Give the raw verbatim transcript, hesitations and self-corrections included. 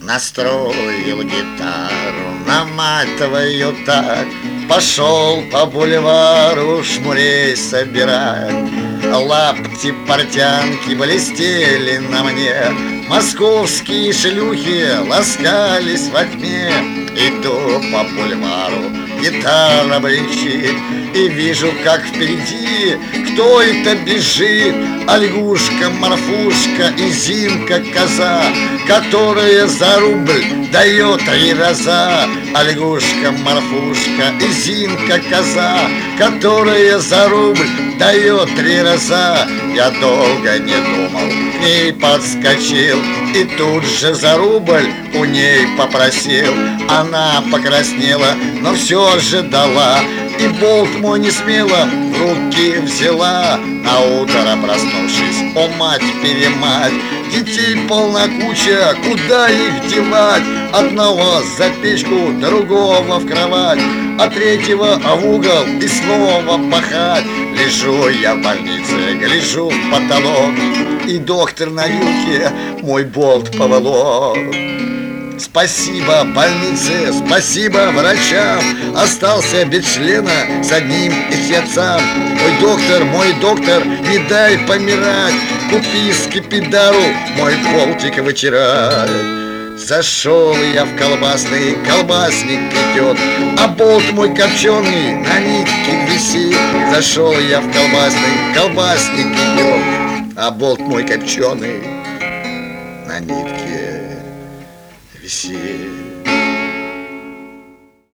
Настроил гитару, наматываю так, пошел по бульвару шмурей собирать. Лапти портянки блестели на мне, московские шлюхи ласкались во тьме. Иду по бульвару, гитара бренчит, и вижу, как впереди кто это бежит. Ольгушка, Марфушка и Зинка-коза, которая за рубль дает три раза. Ольгушка, Марфушка и Зинка-коза, которая за рубль дает три раза. Я долго не думал, к ней подскочил и тут же за рубль у ней попросил. Она покраснела, но все же дала, и болт мой не смело в руки взяла. На утро проснувшись, о мать-перемать, детей полна куча, куда их девать? Одного за печку, другого в кровать, а третьего в угол и снова пахать. Лежу я в больнице, гляжу в потолок, и доктор на вилке мой болт поволок. Спасибо больнице, спасибо врачам, остался без члена с одним из сердцам. Мой доктор, мой доктор, не дай помирать, купи скипидару, мой болтик вытирать. Зашел я в колбасный, колбасник идет, а болт мой копченый на нитке висит. Зашел я в колбасный, колбасник идет, а болт мой копченый на нитке висит.